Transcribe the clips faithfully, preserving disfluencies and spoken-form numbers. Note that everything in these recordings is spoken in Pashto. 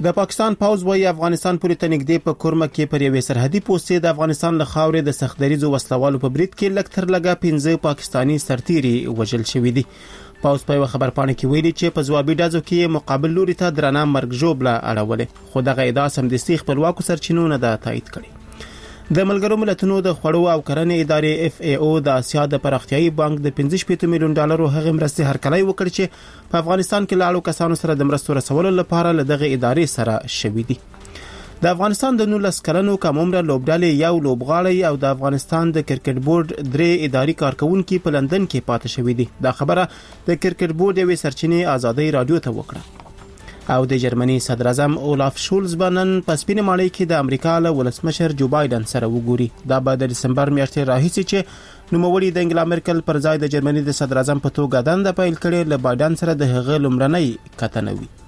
د پاکستان پوځ وايي افغانستان پورې ته نږدې په کورمه کې پر یوې سرحدي پوستې د افغانستان له خاورې د سختدریزو وسلوالو په برید کې لږ تر لږه پنځه پاکستاني سرتیري وژل شوي دي. پوځ په یوه خبرپاڼه کې ویلي چې په ځوابي ډزو کې مقابل لوري ته درنه مرګ ژوبله اړولې، خو دغه ادعا سمدستي خپلواکو سرچینو نه ده تایید کړې. د ملګرو ملتونو د خوړو او کرنې ادارې اف ای او د اسیا د پراختیایي بانک د پنځه شپږ میلیون ډالرو هغه مرستې هرکلی وکړ چې په افغانستان کې لاړو کسانو سره د مرستو رسولو لپاره له دغه ادارې سره شوي دي. د افغانستان د نولس کلنو کم عمره لوبډلې یو لوبغاړی او د افغانستان د کرکټ بورډ درې اداري کارکونکي په لندن کې پاتې شوي دي. دا خبره د کرکټ بورډ یوې سرچینې آزادۍ رادیو ته وکړه. او د جرمني صدر اعظم اولاف شولز بنن په سپینې ماڼۍ کې د امریکا له ولسمشر جو بایدن سره وګوري. دا به د دسمبر میاشتې راهیسې چې نوموړي د انګلا مرکل پر ځای د جرمني د صدر اعظم په توګه دنده پیل کړې، له بایدن سره د هغه لومړنۍ کتنه وي.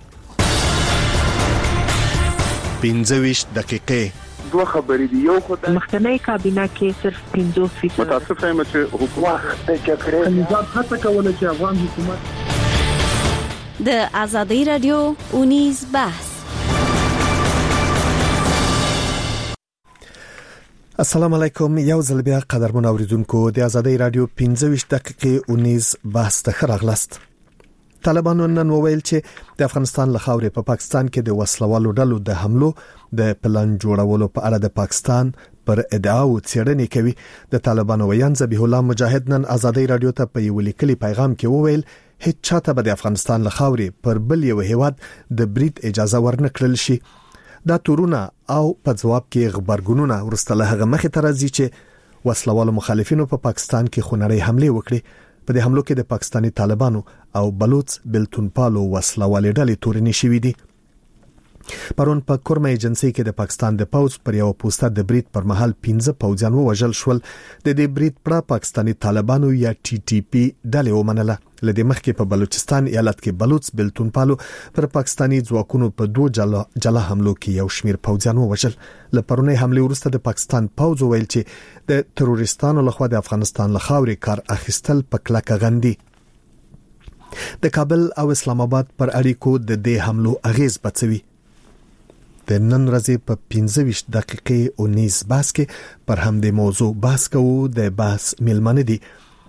پنځه ویشت دقیقې دوه خبرې دي. یو خدای مخکنی کابینه کې صرف پنځوس فیصد متاسف یم چې حکومت ته کړی نظام هڅه کوله چې افغان حکومت د آزادۍ رادیو اونیز بحث. السلام علیکم، یو ځل بیا قدرمن اوریدونکو د آزادۍ رادیو پنځه ویشت دقیقې اونیز بحث ته ښه راغلاست. طالبانو نن وویل چې د افغانستان له خاورې په پاکستان کې د وسلوالو ډلو د حملو د پلان جوړولو په اړه د پاکستان پر ادعاو څېړنې کوي. د طالبانو ویان ذبیح الله مجاهد نن آزادۍ رادیو ته په یو لیکلي پیغام کې وویل هیڅ چاته به د افغانستان له خاورې پر بل یو هیواد د برید اجازه ورنکړل شي. دا تورونه او په ځواب کې خبرګونونه ورسته له هغه مخې ته راځي چې وسلوالو مخالفینو په پاکستان کې خونړۍ حمله وکړي. په دې حملو کې د پاکستاني طالبانو او بلوچ بلتونپالو وسلوالې ډلې تورنې شوې دي. پرون په کورمه ایجنسی کې د پاکستان د پوځ پر یو پوسټه د برید پر مهال پنځه پوځیان وژل شول. د دې برید پر پاکستاني طالبانو یا ټي ټي پی ډلې ومنله. لدې مخکې په بلوچستان ایالت کې بلوچ بلتونپالو پر پاکستاني ځواکونو په دوه جلا جلا حملو کې یو شمیر پوځیان وژل. له پرونی حمله وروسته د پاکستان پوځ ویل چې د تروریستانو لخوا د افغانستان له خاورې کار اخیستل په کلکه غندي. د کابل او اسلام آباد پر اړیکو د دې حملو اغیز بڅوي. د نن ورځې په پنځه ویشت دقیقې اونیز بحث کې پر همدې موضوع بحث کوو. د بحث میلمانه دي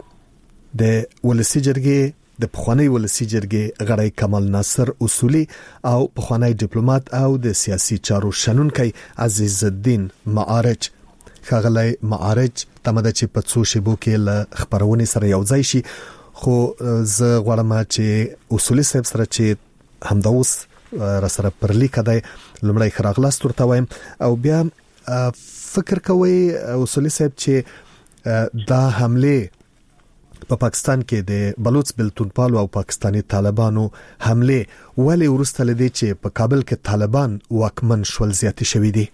د ولسی جرګې د پخوانی ولسی جرګې غړی کمال ناصر اصولي او پخوانی ډیپلوماټ او د سیاسي چارو شنونکی عزیز الدین معارج. خغلی معارج تمده چې په څو شیبو کې له خبرونه سره یو ځای شي، خو زه غواړم چې اصولي صاحب سره چې همدا اوس را سره پر لیک دی لمړی خراغلاست ورته وایم او بیا فکر کوي اصولي صاحب چې دا حمله په پا پاکستان کې د بلوچ بلتونپالو او پاکستاني طالبانو حمله ولې ورسته لدی چې په کابل کې طالبان واکمن شول زیاتې شوې دي.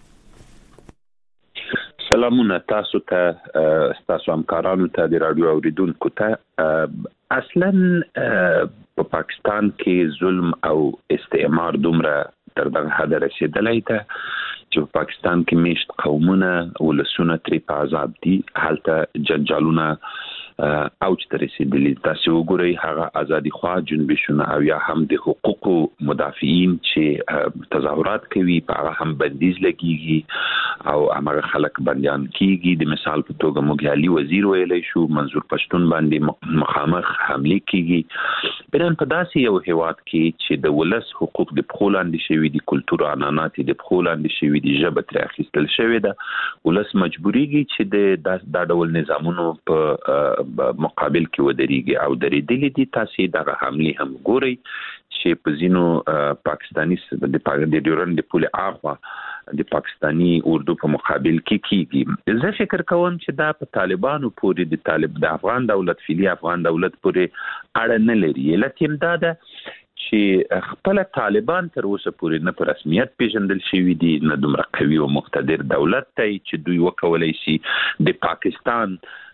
سلامونه تاسو ته، تاسو همکارانو ته، د رادیو اوریدونکو ته. اصلا په پاکستان کې ظلم او استعمار دومره تر دغه حد رسیدلی ده چې په پاکستان کې میشت قومونه ولسونه ترې په عذاب دي. هلته جنجالونه اوج ته رسیدلی. تاسو وګورئ هغه ازادي خواه جنبشونه او یا هم د حقوقو مدافعین چې تظاهرات کوي په هغه هم بندیز لګیږي او هغه خلک بندیان کیږي. د مثال په توګه موږ علي وزیر ویلی شو منظور پښتون باندې مخامخ حمله کیږي. بلن په داسې یو هیواد کې چې د ولس حقوق د پخو لاندې شوي دي، کلتور عنعنات د پخو لاندې شوي دي، ژبه ترې اخیستل شوې ده، ولس مجبوریږي چې د دا ډول نظامونو په مقابل کې ودرېږي او درېدلې دي. تاسو دغه حمله هم ګورئ چې په ځینو پاکستاني د ډیورنډ د پولې اخوا د پاکستاني اردو په مقابل کې کیږي. زه فکر کوم چې دا په طالبانو پورې د طالب د افغان دولت فعلی افغان دولت پورې اړه نه لري. لکه دا ده چې خپل طالبان تر اوسه پورې نه په رسمیت پیژندل شوی دي، نه دومره قوي او مقتدر دولت دی چې دوی وکولای شي د پاکستان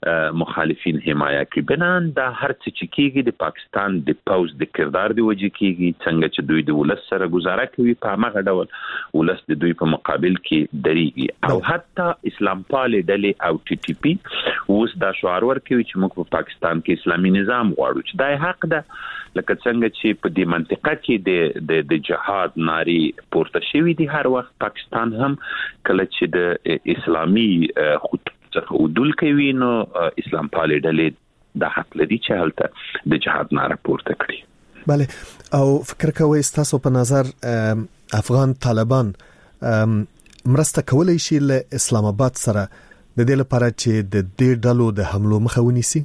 مخالفین حمایه کوي. بنان دا هر څه چې کیږي د پاکستان د پوز د کردار دی وجه کیږي، څنګه چې دوی د ولس سره گزاره کوي په هغه ډول ولس د دوی په مقابل کې دریږي. او حتی اسلام پال ډلې او ټي ټي پی اوس دا شعار ورکوي چې موږ په پاکستان کې اسلامي نظام غواړو، چې دا حق ده لکه څنګه چې په دې منطقه کې د د جهاد ناری پورته شوی دی. هر وخت پاکستان هم کله چې د اسلامي خطوط څخه عدول کوي نو اسلام پال ډلې د حق لري چې هلته د جهاد ناره پورته کړي. بله، او فکر کوئ تاسو په نظر افغان طالبان مرسته کولای شي له اسلام آباد سره د دې لپاره چې د دې ډلو د حملو مخه ونیسي؟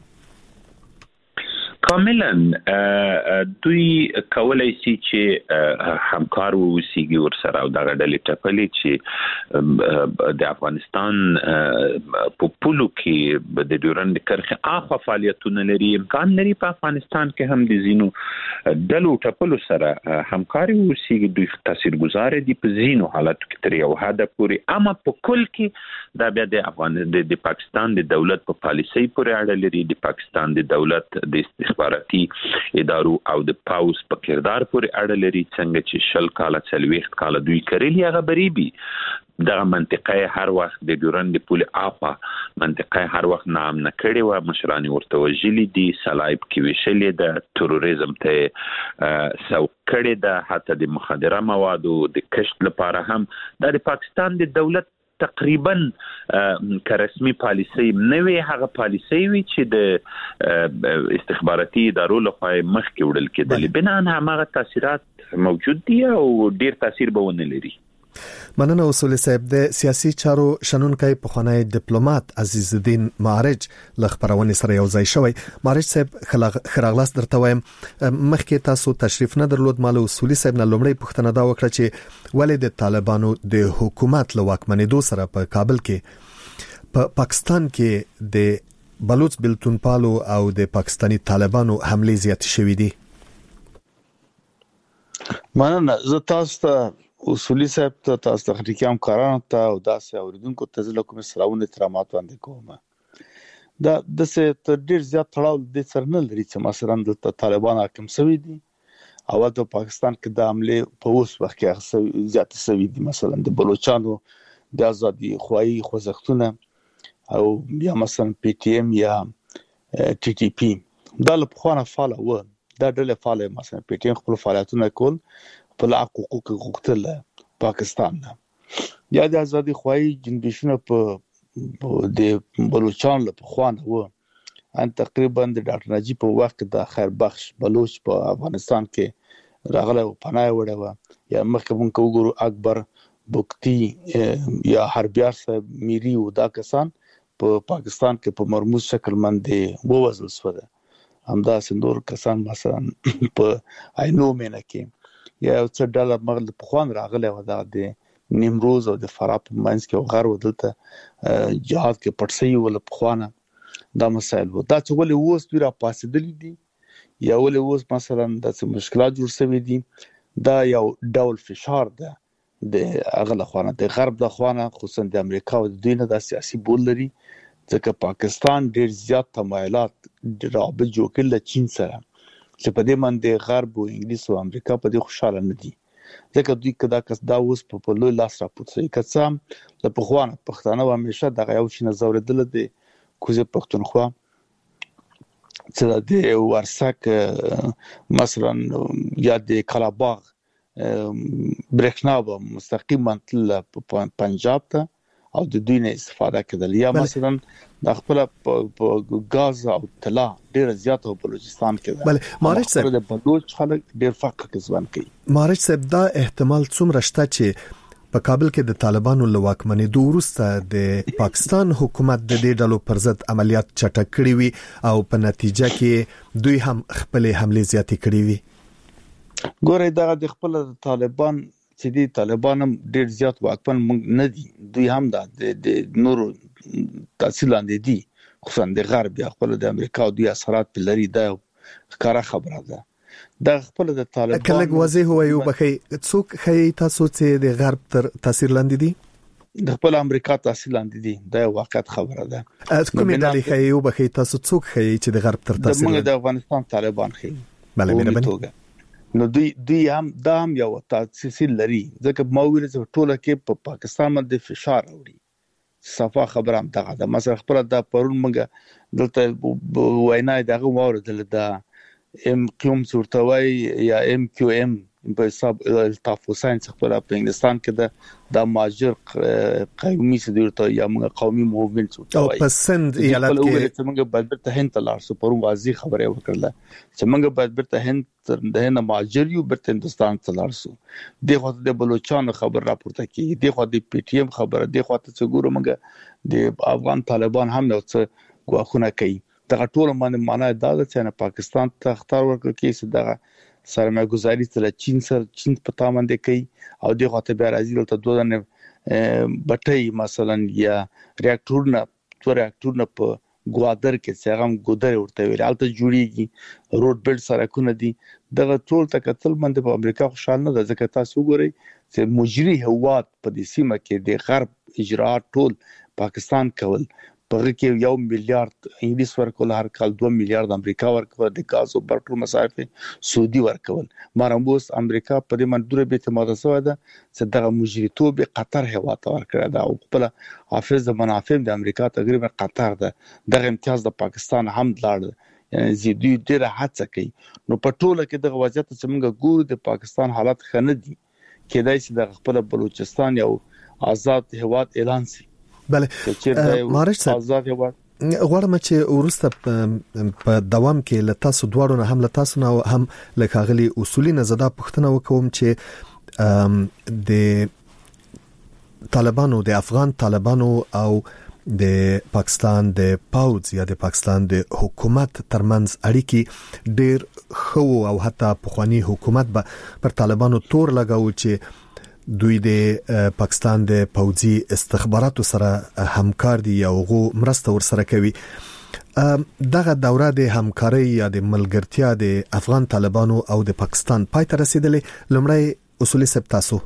کاملا دوی کولای شي چې همکار ووسیږي ورسره او دغه ډلې ټپلې چې د افغانستان په پولو کې د ډیورند کرښې اخوا فعالیتونه لري. امکان لري په افغانستان کې هم د زینو ډلو ټپلو سره همکاري ووسیږي. دوی تاثیرګذار دي په زینو حالاتو کې تر یو حده پورې، اما په کل کې دا بیا د افغان د پاکستان د دولت په پالیسۍ پورې اړه لري، د پاکستان د دولت د استخباراتي ادارو او د پاوز په کردار پورې اړه لري. څنګه چې شل کاله څلوېښت کاله دوی کړلي هغه بریبي دغه منطقه هر وخت د ډیورند پول اپا منطقه هر وخت نام نه کړي و، مشران ورته وجلي دي، سلایب کې وشلې د تروریزم ته سو کړي ده، حتی د مخدره موادو د کشف لپاره هم د پاکستان د دولت تقریبا که رسمي پالیسي نوې هغه پالیسي وی چې د استخباراتي ادارو لخوا مخکې وړل کېدل. بنان هغه تاثیرات موجود دي او ډیر تاثیر به ونه لري. مننه اصولي صاحب. د سیاسي چارو شنونکي په خانه ډیپلوماټ عزیز الدین معرج لخبرونه سره یو ځای شوی. معرج صاحب خراغلاس درته وایم، مخکې تاسو تشریف نه درلود، مال اصولي صاحب نه لومړی پوښتنه دا وکړه چې ولې د طالبانو د حکومت له واکمنېدو سره په کابل کې په پاکستان کې د بلوچ بلتون پالو او د پاکستانی طالبانو حمله زیات شوې دي. مننه. زه تاسو ته اصولي صاحب ته تاسو ته خټیکام کارانو ته او داسې اوریدونکو ته زله کوم سلامونه احترامات وړاندې کوم. دا د څه تر ډیر زیات تړاو د سر نه لري چې مثلا د طالبان حاکم شوی دي او د پاکستان کې د حمله په اوس وخت کې زیات شوی دي. مثلا د بلوچستانو د ازادي خوایي خوځښتونه او بیا مثلا پی ټی ایم یا ټي ټي پی دا له خوانه فعال و، دا ډله فعال مثلا پی ټی ایم خپل فعالیتونه کول په لاق حقوق غوښتل پاکستان نه، یا د ازادي خوایي جنبشونه په د بلوچستان له خوانه و ان تقریبا د ډاکټر نجیب په وخت د خیر بخش بلوچ په افغانستان کې راغله او پناه وړه و، یا مخکې مونږ وګورو اکبر بوکتی یا حربیار صاحب میری او دا کسان په پاکستان کې په مرموز شکل باندې ووزل شول. همدا سندور کسان مثلا په عینو مینه کې یا څه ډالر مغل په خوان راغله و، دا د نیمروز او د فراه په منځ کې او غر ودلته جهاد کې پټسي ول په خوانه دا مسائل وو. دا چې ولې اوس دوی را پاسېدلی دي یا ولې اوس مثلا د څه مشکلات جوړ شوي دي، دا یو ډول فشار ده د هغه خوانه د غرب د خوانه، خصوصا د امریکا او د دوی نه د سیاسي بول لري، ځکه پاکستان ډیر زیات تمایلات رابط جوړ کړل له چین سره چې په دې باندې غرب او انګلیس او امریکا په دې خوشاله نه دي، ځکه دوی کدا کس دا اوس په لوی لاس راپورته کڅام د پخوانه پښتانه و همیشه دغه یو شي نظر دل دي کوزه پښتونخوا چې د ورسک مثلا یا د کلاباغ برېښنا به مستقیما تل پنجاب ته او د دوی نه استفاده کېدل، یا مثلا د خپل په غاز او طلا ډیر زیات په بلوچستان کې. بله مارج صاحب د بلوچ خلک ډیر فقر کې ځوان کوي. مارج صاحب دا احتمال څومره شته چې په کابل کې د طالبانو له واکمنېدو وروسته د پاکستان حکومت د دې ډلو پر ضد عملیات چټک کړي وي او په نتیجه کې دوی هم خپل حمله زیاتې کړي وي؟ ګورئ دغه د خپل طالبان چې دی طالبان هم ډیر زیات واکمن نه دي، دوی هم د نورو تاثیر لاندې دي، خصوصا د غرب یا خپل د امریکا او دوی اثرات په لري. دا ښکاره خبره ده. دا خپل د طالبان کله واضح وایو بخې څوک خی تاسو چې د غرب تر تاثیر لاندې دي؟ د خپل امریکا تحصیل لاندې دي دا واقعیت خبره ده. کومې ډلې ښیي او بخې تاسو څوک ښیي چې د غرب تر تاثیر د افغانستان طالبان ښیي؟ بله مهرباني. نو دوی دوی هم دا هم یو تاسیس لري ځکه ما ویل چې ټوله کې په پا پاکستان باندې فشار راوړي. صفه خبره هم دغه ده. مثلا خپل د پرون موږ دلته وینا دغه واردل د ام کیوم څورتوي یا ام کیو ام په حساب الطاف حسین خپل په انګلستان کې د د ماجر قومي سدورته یا موږ قومي موومنت او په سند ایالت کې چې موږ بدبرته هند ته لاړ سو پرون واضح خبره وکړه چې موږ بدبرته هند د نه ماجر یو برته هندستان ته لاړ سو. دغه د بلوچستان خبر راپورته کیږي، دغه د پی ټی ایم خبره، دغه ته چې ګورو موږ د افغان طالبان هم نو څه غواخونه کوي. دغه ټول باندې معنا دا ده چې پاکستان ته اختیار ورکړي چې دغه سرمایه گذاری تل چین سره چین په تامن دي کوي او دغه ته بیا راځي ته دوه نه بټي مثلا یا ریاکټورونه تو ریاکټورونه په ګوادر کې چې هغه ګودر ورته ویل الته جوړیږي روډ بیلډ سره دي. دغه ټول تکتل باندې په امریکا خوشاله نه ده ځکه تاسو ګورئ چې مجري هواد په دې سیمه کې د غرب اجرات ټول پاکستان کول په کې یو میلیارډ انګلیس ورکول، هر کال دوه میلیارډ امریکا ورکول، د غاز او برټو مصارف سعودي ورکول. مارمبوس امریکا په دې منډوره به اعتماد سوی ده چې دغه مجریتوب قطر هوا ته ورکړه ده او خپل حافظ د منافع د امریکا تقریبا قطر ده. دغه امتیاز د پاکستان هم لاړ، یعنی زیدي ډیره هڅه کوي. نو په ټوله کې دغه وضعیت چې موږ ګورو د پاکستان حالت خنه دي کېدای شي د خپل بلوچستان یو آزاد هواد اعلان شي. بله مارش صاحب غواړم چې ورسته په دوام کې له تاسو دواړو نه هم له تاسو نه هم له کاغلي اصولي نه زده پوښتنه وکوم چې د طالبانو د افغان طالبانو او د پاکستان د پاوز یا د پاکستان د حکومت ترمنځ اړیکې ډېر خو او حتی پخوانی حکومت به پر طالبانو تور لګاو چې دوی د پاکستان د پوځي استخباراتو سره همکار دي او غو مرسته ور سره کوي. دغه دوره د همکاري یا د ملګرتیا د افغان طالبانو او د پاکستان پای ته رسیدلې لمړی اصولي سب تاسو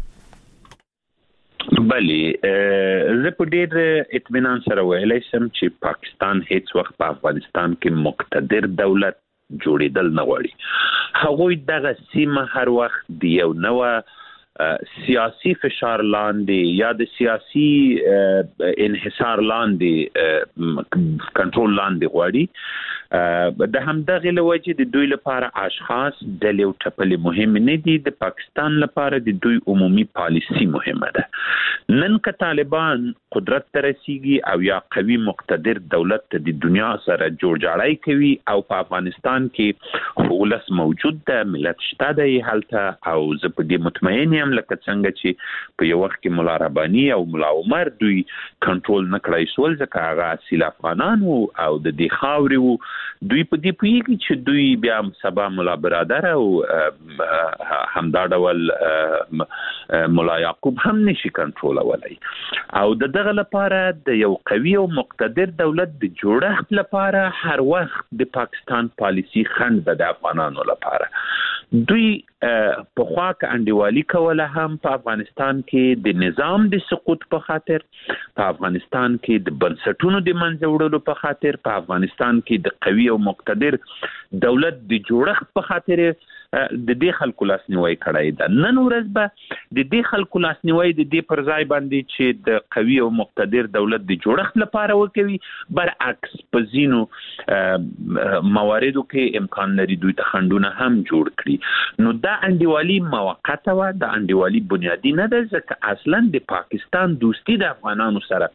بلی زه په ډېر اطمینان سره ویلای شم چې پاکستان هیڅ وخت په افغانستان کې مقتدر دولت جوړېدل نه غواړي. هغوی دغه سیمه هر وخت دی یو نوې سیاسي فشار لاندې یا د سیاسي انحصار لاندې کنټرول لاندې غواړي. د همدغه لوجه د دوی لپاره اشخاص د یو ټپلې مهم نه دي، د پاکستان لپاره د دوی عمومي پالیسی مهمه ده. نن که طالبان قدرت ته رسیږي او یا قوي مقتدر دولت ته د دنیا سره جوړجاړی کوي او په افغانستان کې ولس موجود ده، ملت شته دی هلته او زه په دې مطمئن یم لکه څنګه چې په یو وخت کې مولا رباني او مولا عمر دوی کنټرول نه کړای سول ځکه هغه اصیل افغانان وو او د دې خاورې وو. دوی په دې پوهیږي چې دوی بیا سبا مولا برادر او همدا ډول مولا یعقوب هم نشي کنټرولولای او د دغه لپاره د یو قوي او مقتدر دولت د جوړښت لپاره هر وخت د پاکستان پالیسی خنډ ده د افغانانو لپاره. دوی په خوا کې انډیوالي کوله هم په افغانستان کې د نظام د سقوط په خاطر، په افغانستان کې د بنسټونو د منځه وړلو په خاطر، په افغانستان کې د قوي او مقتدر دولت د جوړښت په خاطر د دې خلکو لاسنیوي کړای ده. نن ورځ به د دې خلکو لاسنیوي د دې پر ځای باندې چې د قوي او مقتدر دولت د جوړښت لپاره وکوي، برعکس په ځینو مواردو کې امکان لري دوی ته خنډونه هم جوړ کړي. نو دا انډیوالي موقته وه، دا انډیوالي بنیادی نه ده ځکه اصلا د پاکستان دوستی د افغانانو سره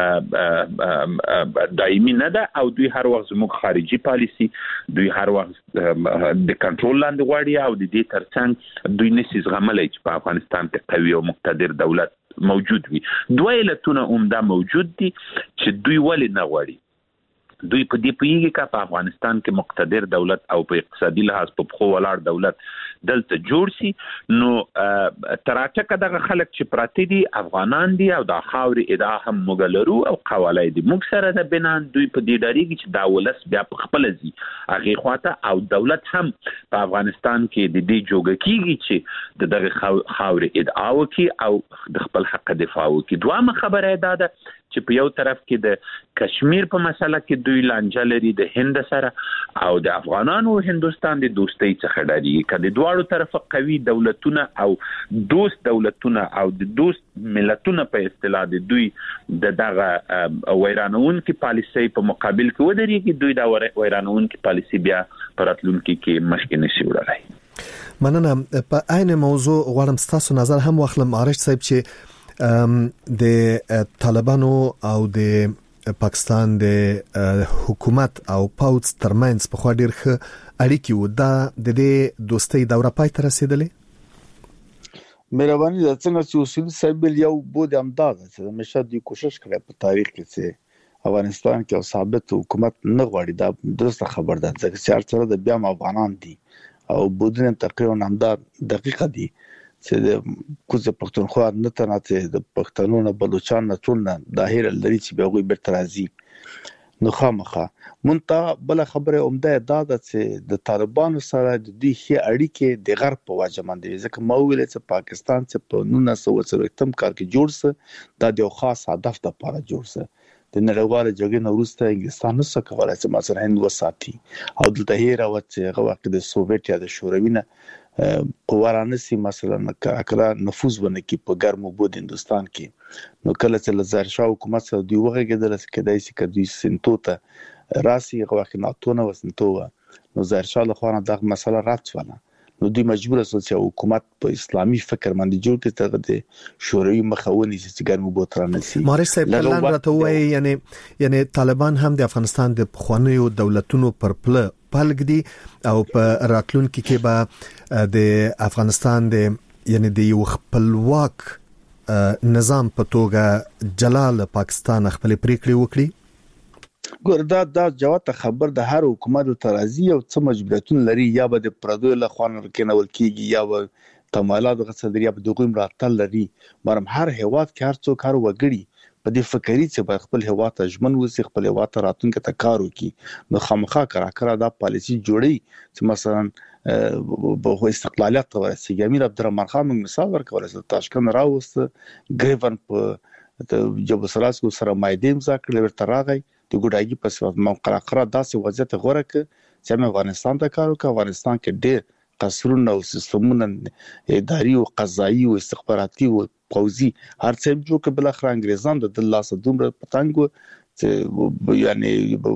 دایمي نه ده او دوی هر وخت زموږ خارجي پالیسی دوی هر وخت د کنټرول لاندې او د دې ترڅنګ دوی نشي زغملای چې په افغانستان کې قوي او مقتدر دولت موجود وي. دوه علتونه عمده موجود دي چې دوی ولې نه غواړي دوی په دې پیږي چې په افغانستان کې مقتدر دولت او په اقتصادي لحاظ په خو ولاړ دولت دلته جوړ شي نو تراچکه دغه خلک چې پراته دي افغانان دي او د خاورې ادعا هم مګلرو او قوالای دي موږ سره د بنان دوی په دې ډاریږي چې دا ولس بیا په خپل ځي هغه خواته او دولت هم په افغانستان کې د دې جوګه کیږي چې د دغه خاورې ادعا وکي او د خپل حق دفاع وکي دوامه خبره ده چې په یو طرف کې د کشمیر په مسله کې دوی لانجه لري د هند سره او د افغانانو او هندستان د دوستۍ څخه ډاري کله دواړو طرف قوي دولتونه او دوست دولتونه او د دوست ملتونه په اصطلاح د دوی د دغه ویرانون کې پالیسي په مقابل کې ودرېږي دوی دا ویرانون کې پالیسي بیا پراتلونکو کې مخکې نشي وړلای. مننه. په عین موضوع غواړم تاسو نظر هم واخلم عارش صاحب چې د طالبانو او د پاکستان د حکومت او پاوڅ ترمنځ په خوا ډیر ښه اړیکې و دا د دې دوستۍ دوره پای ته رسیدلې. مهرباني ده څنګه چې اصول صاحب یو بود امداد چې همیشه دوی کوشش کړي په تاریخ کې چې افغانستان کې او ثابت حکومت نه غواړي دا درسته خبر ده ځکه چې هرڅه د بیا افغانان دي او بودنه تقریبا امداد دقیقه دي چې د کوزه پښتونخوا نه تناته د پښتنو نه بلوچستان نه ټول نه ظاهر لري چې به غوي بیرته راځي نو خامخه مونته بل خبره عمده دا ده چې د طالبانو سره د دې هي اړیکې د غرب په واجبان دي ځکه ما ویل چې پاکستان چې په نولس سوه څلوېښتم کال کې جوړ سه دا د خاص هدف لپاره جوړ سه د نړیوال جګړې نه وروسته انګلستان نو څه کولای چې مثلا هند وساتي او دلته هیره و چې هغه وخت د سوویت یا د شوروي نه قوارانسي مثلا کله نفوذ ونکي په ګرمو بود هندستان کې نو کله چې لزار شاه حکومت سره دی وغږیدل چې کدای شي کدی سنتو ته راسي هغه وخت ناتونه وسنتو نو زار شاه له خوانه دغه مسله راتونه نو دوی مجبور شول چې حکومت په اسلامي فکر باندې جوړ کړي ته د شوروي مخاوني چې ګرمو بوترانه سي مارش صاحب کلان راته وایي یعنی یعنی طالبان هم د افغانستان د خوانیو دولتونو پر پله پلګ دي او په راتلونکي کې به د افغانستان د یعنی د یو خپلواک نظام په توګه جلال پاکستان خپل پریکړې وکړي. ګور دا دا جواب خبر د هر حکومت ترازی او څه مجبوریتونه لري یا به د پردو له خوانر کې نول کیږي یا به تمایلات غصدري یا به دغه مراتل لري مرم هر هواد کې هر څوک هر وګړي په دې فکرې چې خپل هوا ته ژمن وسی خپل هوا ته راتونکو ته کار وکي نو خامخا کرا کرا دا پالیسی جوړي چې مثلا په استقلالیت ورسیږي. امیر عبدالرحمن خان مثال ورکول چې تاشکند راوست ګریفن په جبل سلاسکو سره مایدیم ذکر ورته راغی د ګډاګي په سبب موقره قرا داسې وضعیت غوړه ک چې افغانستان ته کارو ک افغانستان کې ډېر قصرونه او سیستمونه اداري او قضایي او استخباراتي او پوځي هر څه جوړ ک بل اخر انګريزان د الله دومره پتنګ چې یعنی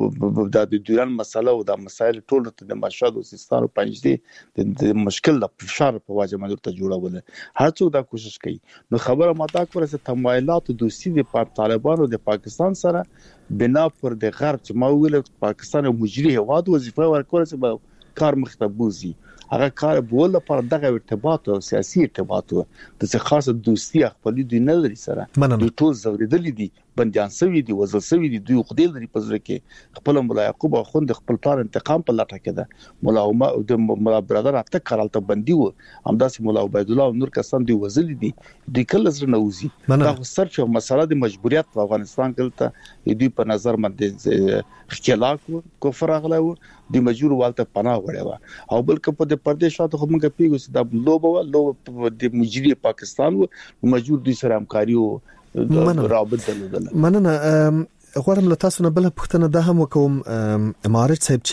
د دوران مسله او د مسایل ټول د مشهد او سیستان او پنځدي د مشکل د فشار په واجب باندې ته جوړول هر څوک دا کوشش کوي نو خبره ماته کوله چې تمایلات دوستي د طالبانو د پاکستان سره بنا پر د غرب چې ما ویل پاکستان مجري هواد وظیفه ورکول چې کار مختبوزي هغه کار بوله پر دغه ارتباط او سیاسي ارتباط د څه خاصه دوستي خپل دوی نه لري سره دوی ټول زوریدل دي بنديان سوي دي وزل سوي دي دوی خدای لري په ځل کې خپل مولا یعقوب اخوند خپل پلان انتقام په لټه کې ده مولا عمر او د مولا برادر اته کارالته بندي و همداسې مولا عبید الله او نور کسان دي وزل دي دوی کله زر نوزي دا سر چې مسله د مجبوریت په افغانستان کې ته دوی په نظر باندې خلاف کفر اغله و د مجبور والته پناه وړي او بلکې په د پردیشات خو موږ پیګو چې د لوبه لو د مجري پاکستان و مجبور دوی سره همکاري او رابط دلدل. مننه. غواړم له تاسو نه بل پوښتنه ده هم وکوم مارج صاحب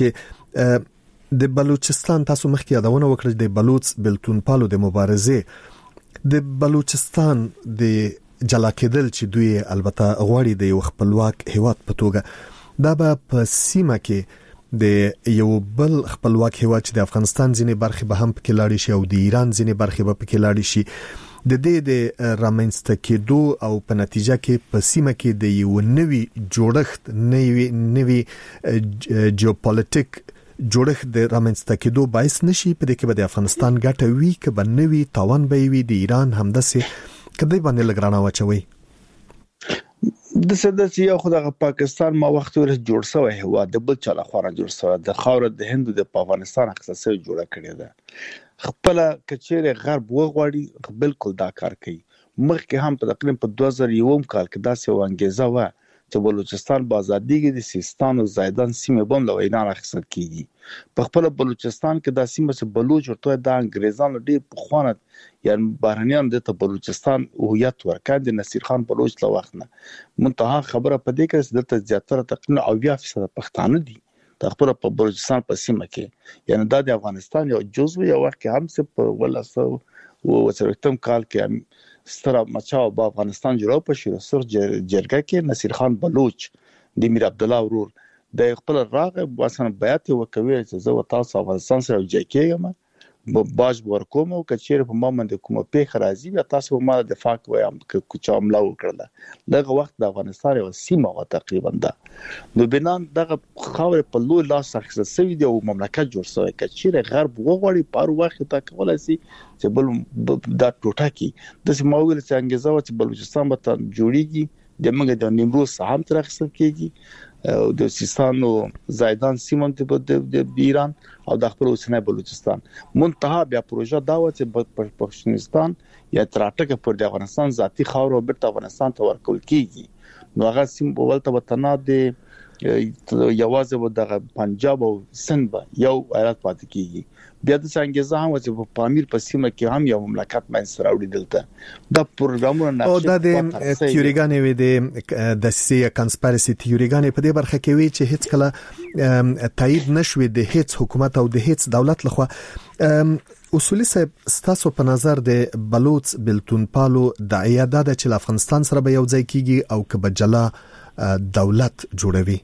چې د بلوچستان تاسو مخکې یادونه وکړه د بلوچ بلتون پالو د مبارزه د بلوچستان د جلا کېدل چې دوی البته غواړي د یو خپلواک هیواد په توګه دا به په سیمه کې د یو بل خپلواک هیواد چې د افغانستان ځینې برخې به هم پکې لاړې شي او د ایران ځینې برخې به پکې لاړې شي د دې د رامنځته کېدو او په نتیجه کې په سیمه کې د یو نوي جوړښت نوي نوي جیوپولیټیک جوړښت د رامنځته کېدو باعث نشي په دې کې به د افغانستان ګټه وي که به نوي تاوان به وي د ایران همداسې کدی باندې لګرانه واچوي. د سدسي یو خدای پاکستان ما وخت ور جوړ شوی هوا د بل چا لخوا جوړ شوی د خاور د هند د افغانستان اختصاصي جوړه کړې ده خپل کچېره غرب وغواړي بالکل دا کار کوي مخکې هم په تقریبا په دوه زره یو کال کې داسې و انګیزه و چې بلوچستان په ازادي کې د سیستان او زیدان سیمه بم له وینا راخصل کیږي په خپل بلوچستان کې د سیمه چې بلوچ ورته د انګريزانو ډېر په خوانه یعنی بهرنیان د بلوچستان هویت ورکړ د نصیر خان بلوچ له وخت نه منتها خبره پدې کې چې دلته زیاتره تقریبا او بیا فیصد پښتانه دي د خپل په بلوچستان په سیمه کې یعنی د افغانستان یو جزء یو وخت هم څه په ولاسو او وسرتم کال کې ستره مچاو په افغانستان جوړو په شیر سر جرګه کې نصیر خان بلوچ د میر عبد الله ورور د خپل راغب واسنه بیات وکوي چې زه تاسو افغانستان سره جوړ کېږم باج ورکوم او کچېر په مومند کومه پیښه راځي بیا تاسو ما دفاع کوم چې عمله وکړه دغه وخت د افغانستان یو سیمه و تقریبا ده نو بنان دغه خاور په لوی لاس اخیستل شوی دی او مملکت جوړ شوی کچېر غرب وغوړي په وخت ته کولای شي چې بل دا ټوټه کی د سیماویل چې انګیزه و چې بلوچستان به جوړیږي د موږ د نیمروز سهم تر اخیستل کیږي او د سیستان او زیدان سیمون د ایران او د خپل اوسنۍ بلوچستان منتها بیا پروژه دا و چې په پښتونستان یا تراټکه پر د افغانستان ذاتی خاور او بیرته افغانستان ته ورکول کیږي نو هغه سیم په ولته وطن د یوازې و د پنجاب او سند یو ایالت پاتې کیږي بیا د څنګه هم چې په پامیر په سیمه کې هم یو مملکت منځ راوړي دلته دا پروګرامونه نه او د تیوریګانې وي د د سی کنسپیرسي تیوریګانې په دې برخه کې وی چې هیڅ کله تایید نشوي د هیڅ حکومت او د هیڅ دولت لخوا اصولي صاحب ستاسو په نظر د بلوچ بلتون پالو د ایاداد چې افغانستان سره به یو ځای کیږي او کبه جلا دولت جوړوي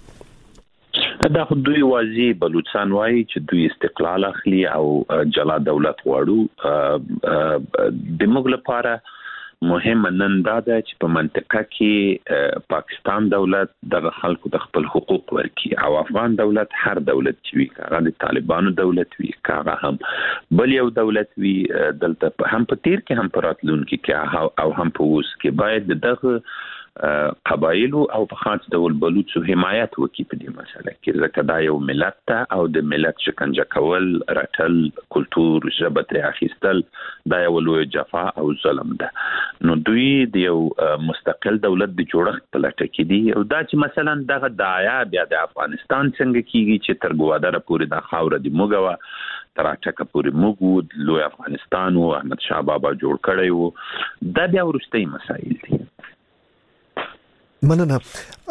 دا خو دوی واځي بلوچستان وایي چې دوی استقلال اخلي او جلا دولت غواړو د موږ لپاره مهم نن دا ده چې په منطقه کې پاکستان دولت د خلکو د خپل حقوق ورکړي او افغان دولت هر دولت چې وي هغه د طالبانو دولت وي هغه هم بل یو دولت وي دلته هم په تیر کې هم په راتلونکي کې او هم په اوس کې باید دغه قبایل او په خاص ډول بلوچو حمایت وکړي په دې مسله کې ځکه دا یو ملت ته او د ملت شکنجه کول رټل کلچر ژبه اخیستل دا یو لوی جفا او ظلم ده نو دوی د یو مستقل دولت د جوړښت په لټه کې دي او دا چې مثلا دغه دایا بیا د افغانستان څنګه کیږي چې تر ګوادره پورې د خاور دی موږ تراټکه پورې موږ لوی افغانستان او احمد شاه بابا جوړ کړی وو دا بیا ورستۍ مسایل دي مننه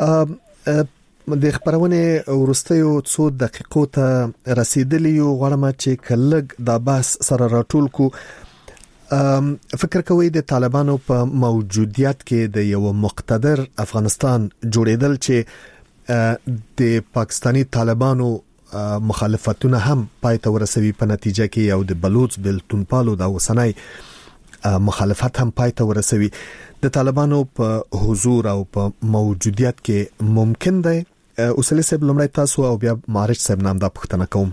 د خبرونه ورستیو څو دقیقو ته رسیدلی یو غواړم چې کلګ د باس سره راټول کو فکر کوي د طالبانو په موجودیت کې د یو مقتدر افغانستان جوړیدل چې د پاکستانی طالبانو مخالفتونه هم پای ته ورسوي په نتیجه کې یو د بلوچ بلتون پالو د وسنۍ مخالفت هم پای ته ورسوي د طالبانو په حضور او په موجودیت کې ممکن دی اصلي صاحب لمړی تاسو او بیا مارچ صاحب نام دا پوښتنه کوم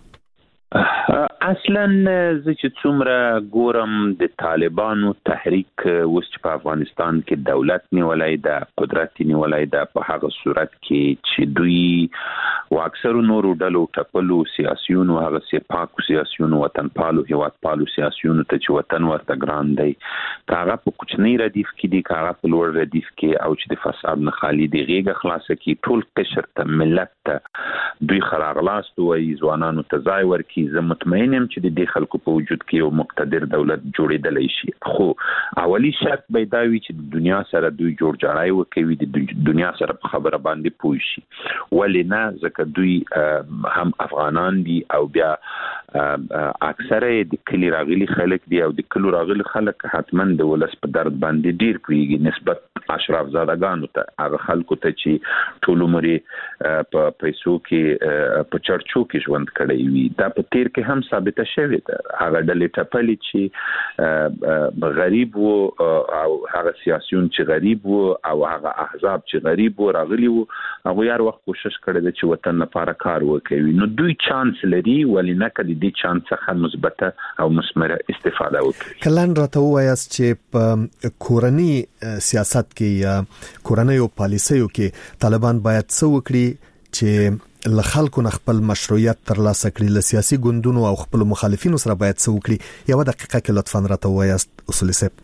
اصلا زه چې څومره ګورم د طالبانو تحریک اوس چې په افغانستان کې دولت نیولای د قدرت نیولای د په هغه صورت کې چې دوی واکثرو نورو ډلو ټپلو سیاسيونو هغه سي پاک سیاسيونو وطن پالو هیواد پالو سیاسيونو ته چې وطن ورته ګران دی کاغه په کوچنی ردیف کې دی کاغه په لوړ ردیف کې او چې د فساد نه خالی دی غیګه خلاصه کې ټول قشر ته ملت ته دوی خراغلاست وای ځوانانو ته ځای ورکي زه مطمئن یم چې د دې خلکو په وجود کې یو مقتدر دولت جوړېدلی شي خو اولی شرط به دا وي چې د دنیا سره دوی جوړ جاړی وکوي د دنیا سره په خبره باندې پوه شي ولې نه ځکه دوی هم افغانان دي او بیا اکثره د کلی راغلي خلک دي او د کلو راغلي خلک حتما د ولس په درد باندې ډیر پوهیږي نسبت اشراف زادگانو ته هغه خلکو ته چې ټول عمر په پیسو کې په چرچو کې ژوند کړی وي دا په تیر کې هم ثابت شوی ده هغه ډلې ټپلې چې غریب وو او هغه سیاسيون چې غریب وو او هغه احزاب چې غریب وو راغلي وو هغه هر وخت کوشش کړی دی چې وطن لپاره کار وکړي نو دوی چانس لري ولې نه کړي دې چانس څخه مثبته او مثمره استفاده وکړي. کلن راته وایاست چې په کورنی سیاست کې یا کورنۍ او پالیسیو کې طالبان باید څه وکړي چې له خلکو نه خپل مشروعیت ترلاسه کړي، له سیاسي ګوندونو او خپل مخالفینو سره باید څه وکړي؟ یو دقیقه کې لطفاً راته وایاست اصولي صاحب.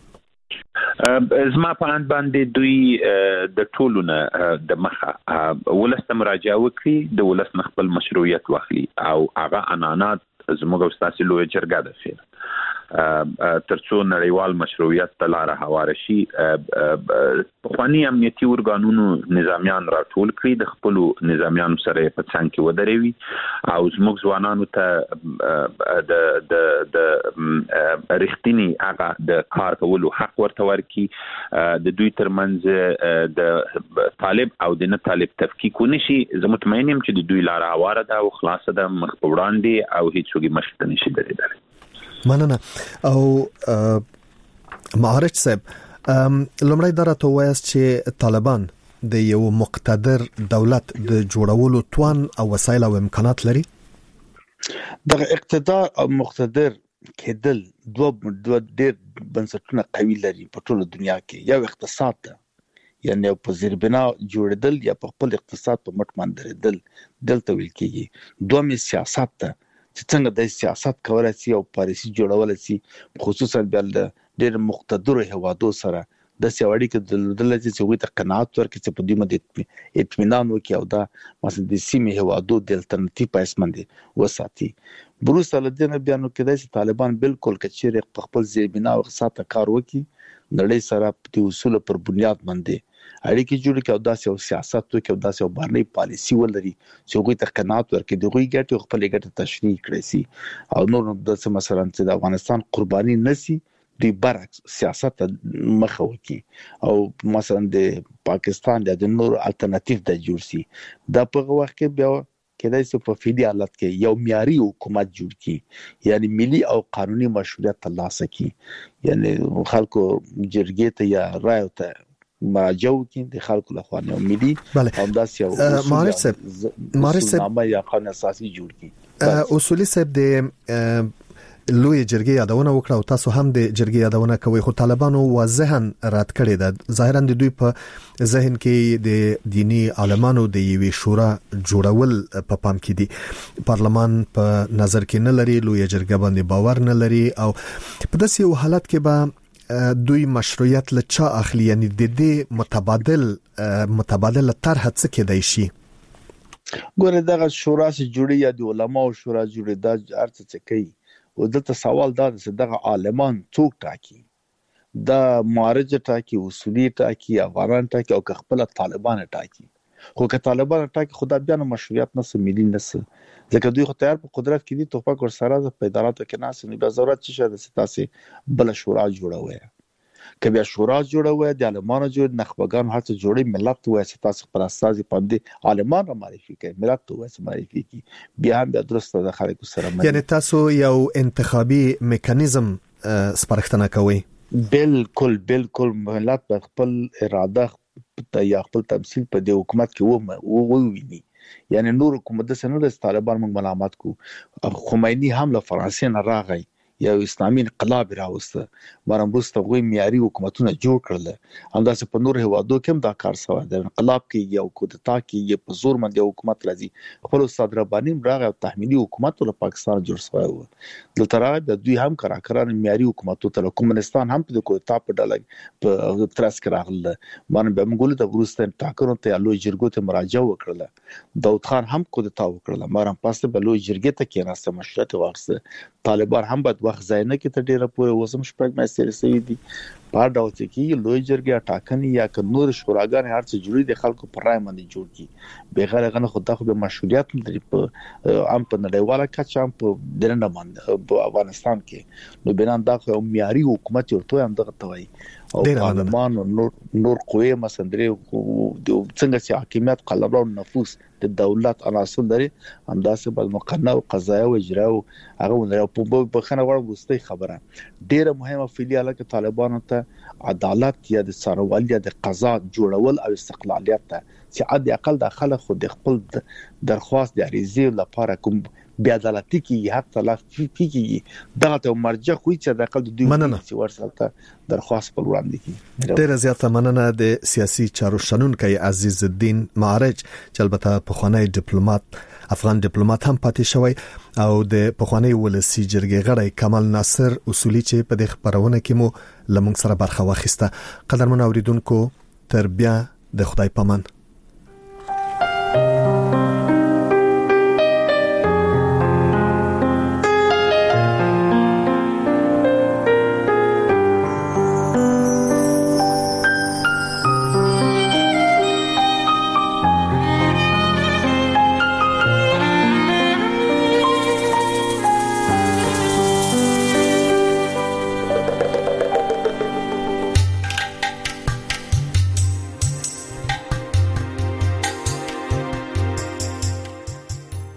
زما په اند باندې دوی د ټولونه د مخه ولست مراجعه وکړي، د ولست خپل مشروعیت واخلي او هغه انانات زموږ استاسي لوی جرګه ده فعلا ترڅو نړیوال مشروعیت ته لار هواره شي. پخواني امنیتي ارګانونو نظامیان راټول کړي، د خپل نظامیانو سره په څنګ کې ودرېوي او زموږ ځوانانو ته د د د رښتینی هغه د کار کولو حق ورته ورکړي، د دوی ترمنځ د طالب او د نه طالب تفکیک ونشي. زه مطمئن یم چې د دوی لار هواره ده او خلاصه ده، مخ په وړاندې او هیڅوک مشته نشي درېدلی. مننه. او معارج صاحب، لومړی دا راته وایاست چې طالبان د یو مقتدر دولت د جوړولو توان او وسایل او امکانات لري؟ د اقتدار او مقتدر کېدل دوه دوه ډېر بنسټونه قوي لري په ټوله دنیا کې. یو اقتصاد ده، یعنی په زیربنا جوړېدل یا په خپل اقتصاد په مټ باندې درېدل دلته ویل کېږي. دوم سیاست ده چې څنګه د سیاست کولای شي او پالیسي جوړولای شي، خصوصا بیا د ډېر مقتدر هوادو سره د سیاوړي کې د دلته چې وي ته قناعت ورکړي چې په دې مده اطمینان وکړي او دا مثلا د سیمې هوادو د الټرنیټیو پایس باندې وساتي. بروس الدین بیانو کې د طالبان بالکل کچېر په خپل زیربنا او اقتصاد کار وکړي، نړۍ سره په اصول پر بنیاد باندې اړیکې جوړ کړي او داسې او سیاست وکړي او داسې او بهرنۍ پالیسي ولري چې هغوی ته قناعت ورکړي، د هغوی ګټې او خپلې ګټې تشریح کړي سي او نور داسې مثلا چې د افغانستان قرباني نسی دوی برعکس سیاست مخه وکړي او مثلا د پاکستان د نور الټرنیټیو د جوړ سي. دا په وخت کې بیا کېدای شي په فعلي حالت کې یو معیاري حکومت جوړ کړي، یعنی ملي او قانوني مشروعیت ترلاسه کړي، یعنی خلکو جرګې ته یا رایو ته مراجعه وکړي د خلکو لخوا نو ملي همداسې یو معارج صاحب معارج صاحب یا قانون اساسي جوړ کړي. اصولي صاحب د لوی جرګې یادونه وکړه او تاسو هم د جرګې یادونه کوي، خو طالبانو واضحاً رد کړی ده. ظاهراً د دوی په ذهن کې د دینی عالمانو د یوې شورا جوړول په پام کې دي، پارلمان په نظر کې نه لري، لوی جرګه باندې باور نه لري او په داسې یو حالت کې به دوی مشروعیت له چا اخلي؟ یعنی د دې متبادل متبادل طرح څه کېدای شي؟ ګوره دغه شورا چې جوړي یا د علماو شورا جوړي دا ارڅ څه کوي او دلته سوال دا چې دغه عالمان څوک ټاکي؟ دا معارج ټاکي، اصولي ټاکي، افغان ټاکي او خپل طالبان ټاکي؟ خو که طالبان ټاکي خدا بیا نو مشروعیت نه ملي نه ځکه دوی خو تیار په قدرت کې دي، توفیق ور سره په اداراتو کې ناس نه بیا ضرورت چې شاده ستاسي بل شورا جوړوي. که بیا شورا جوړوي د عالمانو جوړ نخبگان هر څه جوړي ملت وای ستاسو پر اساس باندې عالمان را معرفي کوي، ملت وای معرفي کوي، بیا هم د درسته د خلکو سره مې یعنی تاسو یو انتخابي میکانیزم سپارښتنه کوي؟ بالکل بالکل ملت په خپل اراده یا خپل تمثيل په د حکومت کې و وویني. یعنی نور حکومت د سنره طالبان موږ ملامت کو، خمینی هم له فرانسې نه راغی یا اسلامي انقلاب راوسته، مرموسته غوي معیاري حکومتونه جوړ کړل، همداسې په نور هوادو کې هم دا کار شوی د انقلاب کې یو کودتا کې یو په زور باندې حکومت راځي. خپل استاد رباني راغی او تحمیلي حکومت له پاکستان جوړ شوی و، دلته راغی د دوی هم کراکران معیاري حکومتو ته کومنستان هم په کودتا په ډله په ترڅ کې راغله. باندې به موږ له ورسته ټاکنو ته لوی جرګو ته مراجعه وکړه، داود خان هم کودتا وکړه، مارم پاسته به لوی جرګې ته کې ناسته مشروعیت واخیسته. طالبان هم بد وخت ځای نه کې ته ډیره پوهه وسم شپږ مېستري سوي دي په ډول کې لوی جرګه ټاکنې یا ک نور شوراګان هر څه جوړي د خلکو پر رائے باندې جوړ کی بغیر غنه خدای خو به مشروعیت لري په ام په نړیواله کچه هم په درنه باندې په افغانستان کې نو بنان دا خو معیاري حکومت ورته هم دغه توي او پارلمان نور نور قوی مسندري څنګه چې حاکمیت قلمرو نفوذ د دولت عناصر لري همداسې بل مقننه او قضایي او اجرا او هغه په بخنه وړ وستي خبره ډیره مهمه فعالیت کې طالبانو ته عدالت یا د سروال یا د قضا جوړول او استقلالیت ته چې عادي اقل د خلک خو د خپل درخواست د عریضې لپاره کوم بیا عدالتي کې حق تلف کیږي دغه ته مرجع خو چې د اقل د دوی چې ورسره درخواست پر وړاندې کیږي. ډېر زیاته مننه د سیاسي چارو شنونکي عزیز الدین معرج چې البته پخوانی ډیپلوماټ افغان ډیپلوماټ هم پاتې شوی او د پخوانی ولسی جرګې غړی کمال ناصر اصولي چې په دغه خبرونه کې مو لمونږ سره برخه واخیسته. قدرمن اوریدونکو تر بیا د خدای پامان.